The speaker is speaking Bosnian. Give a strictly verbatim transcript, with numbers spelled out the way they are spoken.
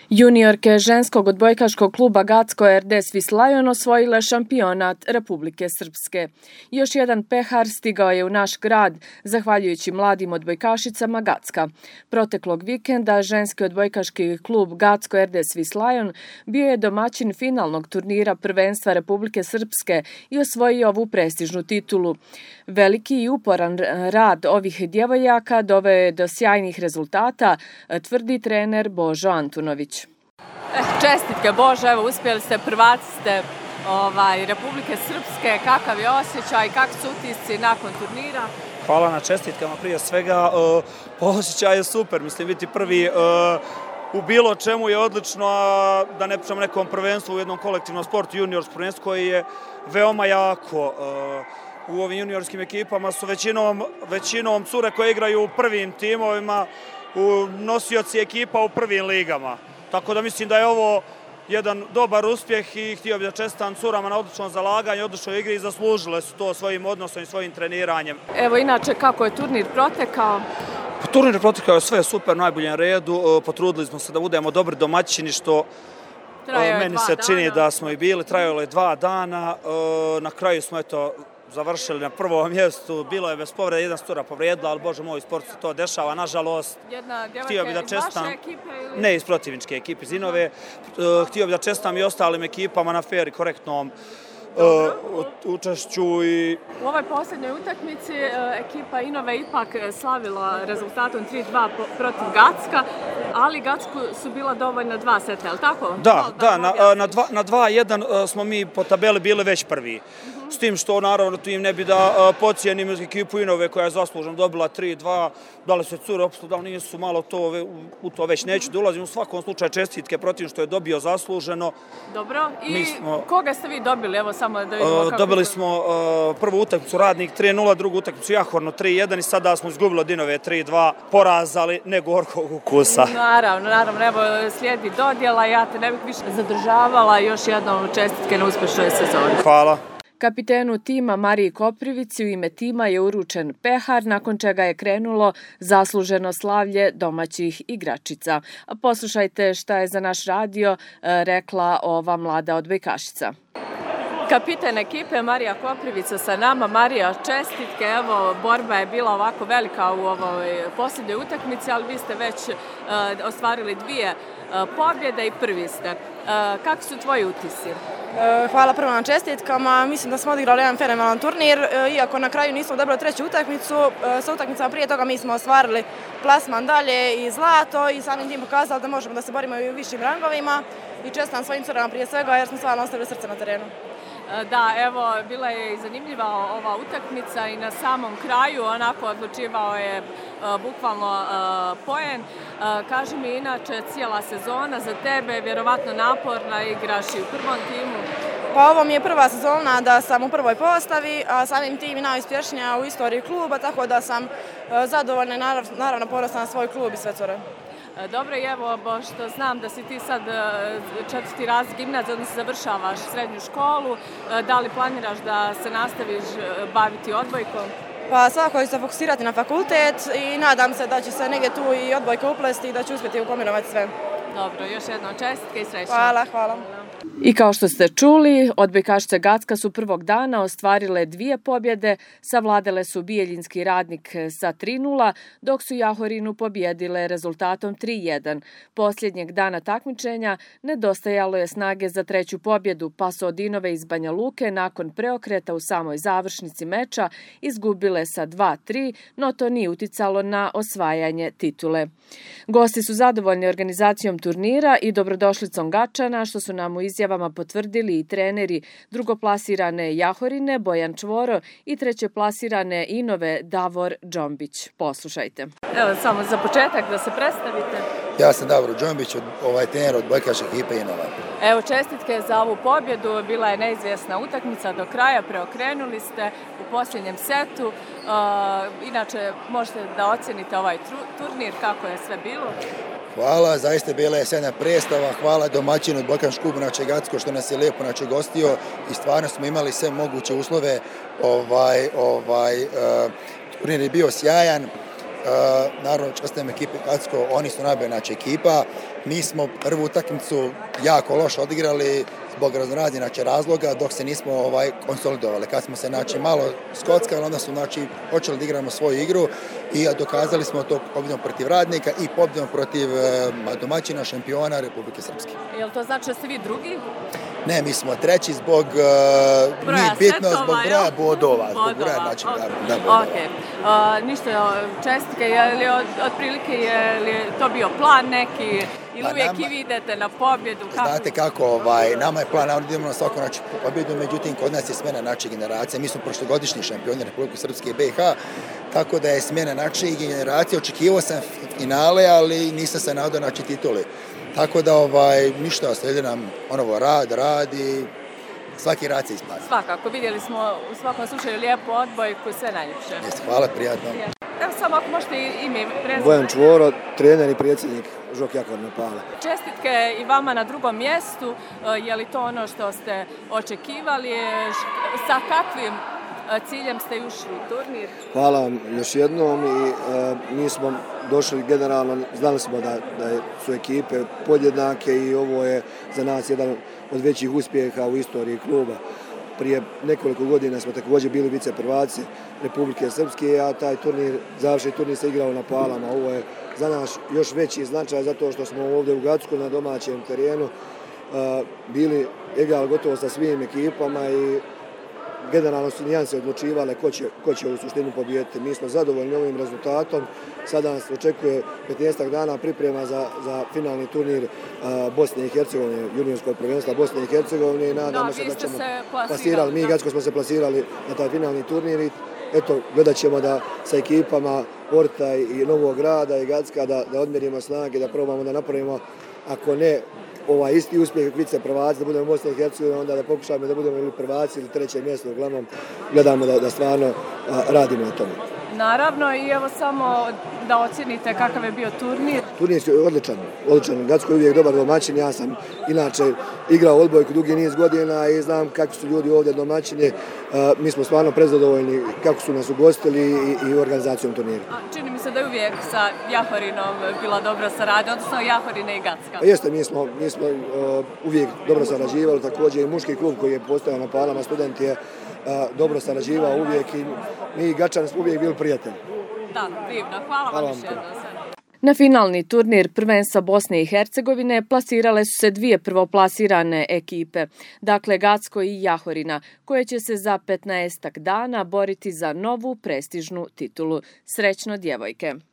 Juniorke ženskog odbojkaškog kluba Gacko er de Swiss Lion osvojile šampionat Republike Srpske. Još jedan pehar stigao je u naš grad, zahvaljujući mladim odbojkašicama Gacka. Proteklog vikenda ženski odbojkaški klub Gacko er de Swiss Lion bio je domaćin finalnog turnira prvenstva Republike Srpske i osvojio ovu prestižnu titulu. Veliki i uporan rad ovih djevojaka doveo je do sjajnih rezultata, tvrdi trener Božo Antunović. Čestitke Bože, evo uspjeli ste, prvaci ste ovaj, Republike Srpske, kakav je osjećaj, kakvi su utisci nakon turnira? Hvala na čestitkama prije svega, uh, osjećaj je super, mislim biti prvi uh, u bilo čemu je odlično, a da ne pričamo nekom prvenstvu u jednom kolektivnom sportu, juniorskom prvenstvu koji je veoma jako. Uh, u ovim juniorskim ekipama su većinom, većinom cure koje igraju u prvim timovima, u nosioci ekipa u prvim ligama. Tako da mislim da je ovo jedan dobar uspjeh i htio bih da čestitam curama na odličnom zalaganju, odličnoj igri i zaslužile su to svojim odnosom i svojim treniranjem. Evo inače kako je turnir protekao? Turnir protekao je sve super, u najboljem redu. Potrudili smo se da budemo dobri domaćini, što meni se čini da smo i bili. Trajalo je dva dana. Na kraju smo eto završili na prvom mjestu, bilo je bez povrede, jedna cura povrijedila, ali bože moj, sport se to dešava, nažalost. Jedna djevojka iz vaše ekipe ili? Ne, iz protivničke ekipe, iz Inove. Htio bih da čestitam i ostalim ekipama na fer i korektnom učešću. I... U ovoj posljednjoj utakmici ekipa Inove ipak slavila rezultatom tri dva protiv Gacka, ali Gacku su bila dovoljna dva seta, je li tako? Da, da, na dva jedan smo mi po tabeli bili već prvi. S tim što naravno tim ne bi da podcijenim ekipu Inove koja je zasluženo dobila tri dva, da li se cure opstu, da li nisu malo to, u to već neću da ulazim, u svakom slučaju čestitke protiv što je dobio zasluženo. Dobro, i smo, koga ste vi dobili? Evo samo da vidimo kako... Dobili smo uh, prvu utakmicu Radnik tri nula, drugu utakmicu Jahorno tri jedan i sada smo izgubili od Inove tri dva, poraz, ali ne gorkog ukusa. Naravno, naravno, evo slijedi dodjela, ja te ne bih više zadržavala, još jednom čestitke na uspješnoj sezoni. Hvala. Kapitenu tima Mariji Koprivici u ime tima je uručen pehar, nakon čega je krenulo zasluženo slavlje domaćih igračica. Poslušajte šta je za naš radio rekla ova mlada odbojkašica. Kapiten ekipe Marija Koprivica sa nama. Marija, čestitke, evo borba je bila ovako velika u ovoj posljednjoj utakmici, ali vi ste već uh, ostvarili dvije uh, pobjede i prvi ste. Uh, kakvi su tvoji utisci? Hvala prvo na čestitkama. Mislim da smo odigrali jedan fenomenalan turnir, iako na kraju nismo dobili treću utakmicu. Sa utakmicama prije toga mi smo ostvarili plasman dalje i zlato i samim tim pokazali da možemo da se borimo i u višim rangovima. I čestitam svojim curama prije svega jer smo stvarno ostavili srce na terenu. Da, evo, bila je i zanimljiva ova utakmica i na samom kraju onako odlučivao je uh, bukvalno uh, poen. Uh, kaži mi inače, cijela sezona za tebe, vjerovatno naporna, igraš i u prvom timu. Pa ovo mi je prva sezona da sam u prvoj postavi, a samim tim i najuspješnija u istoriji kluba, tako da sam uh, zadovoljna i naravno, naravno ponosna na svoj klub i sve cure. Dobro, i evo, pošto znam da si ti sad četvrti razred gimnazije, odnosno završavaš srednju školu, da li planiraš da se nastaviš baviti odbojkom? Pa svakako ću se fokusirati na fakultet i nadam se da će se negdje tu i odbojka uplesti i da ću uspjeti ukombinovat sve. Dobro, još jednom čestitke i srećno. Hvala, hvala. I kao što ste čuli, odbojkašice Gacka su prvog dana ostvarile dvije pobjede, savladale su Bijeljinski Radnik sa tri nula, dok su Jahorinu pobjedile rezultatom tri jedan. Posljednjeg dana takmičenja nedostajalo je snage za treću pobjedu, pa su od Inove iz Banja Luke nakon preokreta u samoj završnici meča izgubile sa dva tri, no to nije uticalo na osvajanje titule. Gosti su zadovoljni organizacijom turnira i dobrodošlicom Gačana, što su nam u izjavama potvrdili i treneri drugoplasirane Jahorine Bojan Čvoro i trećeplasirane Inove Davor Džombić. Poslušajte. Evo samo za početak da se predstavite. Ja sam Davor Džombić, ovaj trener odbojkaške ekipe Inova. Evo čestitke za ovu pobjedu, bila je neizvjesna utakmica do kraja, preokrenuli ste u posljednjem setu. Uh, inače možete da ocjenite ovaj turnir, kako je sve bilo? Hvala, zaista bila je sjajna predstava, hvala domaćinu odbojkaškom klubu naše Gacko što nas je lijepo naše gostio i stvarno smo imali sve moguće uslove. Ovaj, ovaj, uh, turnir je bio sjajan. Uh, naravno, čestitam ekipe Gacko, oni su najbolja naša ekipa. Mi smo prvu utakmicu jako loše odigrali zbog raznoraznih znači, razloga dok se nismo ovaj, konsolidovali. Kad smo se znači, malo skockali, onda smo znači, počeli da igramo svoju igru i dokazali smo to pobjedom protiv Radnika i pobjedom protiv e, domaćina šampiona Republike Srpske. Je li to znači da ste vi drugi? Ne, mi smo treći zbog uh, nije bitno zbog broja bodova. Zbog broja, znači, okay. da, da, okay. uh, ništa, čestitke, je li od, otprilike je li to bio plan neki ili pa uvijek nama, i vi idete na pobjedu? Kako? Znate kako, ovaj, nama je plan, nama idemo na svaku znači, pobjedu, međutim kod nas je smjena naše generacije. Mi smo prošlogodišnji šampioni Republike Srpske i B i H, tako da je smjena naše generacije. Očekivao sam finale, ali nisam se nadao naći tituli. Tako da, ovaj, ništa, slijedi nam onovo rad, rad i svaki rad se isplati. Svakako, vidjeli smo u svakom slučaju lijepu odbojku i sve najljepše. Jeste, hvala, prijatno. Evo samo ako možete ime prezime. Bojan Čvoro, trener i predsjednik Žok Jakorna Pala. Čestitke i vama na drugom mjestu. Je li to ono što ste očekivali? Sa kakvim ciljem ste ušli u turnir? Hvala vam još jednom i e, mi smo došli generalno, znali smo da, da su ekipe podjednake i ovo je za nas jedan od većih uspjeha u istoriji kluba. Prije nekoliko godina smo također bili viceprvaci Republike Srpske, a taj turnir, završni turnir se igrao na Palama. Ovo je za nas još veći značaj zato što smo ovdje u Gacku na domaćem terenu e, bili egal gotovo sa svim ekipama i generalno su nijanse odlučivale ko će, ko će u suštinu pobijediti. Mi smo zadovoljni ovim rezultatom. Sada nas očekuje petnaestak dana priprema za, za finalni turnir uh, Bosne i Hercegovine, juniorskog prvenstva Bosne i Hercegovine i nadamo da, se da ćemo se plasirali. Mi Gacko smo se plasirali na taj finalni turnir i eto, gledat ćemo da sa ekipama Orta i Novog Grada i Gacka da, da odmjerimo snage, da probamo da napravimo, ako ne ovaj isti uspjeh vice prvaci, da budemo u Bosni i Hercegovini, onda da pokušamo da budemo ili prvaci ili treće mjesto, uglavnom gledamo da, da stvarno a, radimo na tome. Naravno i evo samo da ocjenite kakav je bio turnir. Turnir je odličan, odličan. Gacko je uvijek dobar domaćin, ja sam inače igrao odbojku dugi niz godina i znam kakvi su ljudi ovdje domaćini. Mi smo stvarno prezadovoljni kako su nas ugostili i, i organizacijom turnira. A čini mi se da je uvijek sa Jahorinom bila dobra saradnja, odnosno Jahorine i Gacka. Jeste, mi smo, mi smo uh, uvijek dobro sarađivali, također i muški klub koji je postojao na Palama, Student je uh, dobro sarađivao uvijek i mi Gačani smo uvijek bili prijatelji. Da, divno. Hvala, Hvala vam još jednom. Na finalni turnir prvenstva Bosne i Hercegovine plasirale su se dvije prvoplasirane ekipe, dakle Gacko i Jahorina, koje će se za petnaestak dana boriti za novu prestižnu titulu. Srećno djevojke!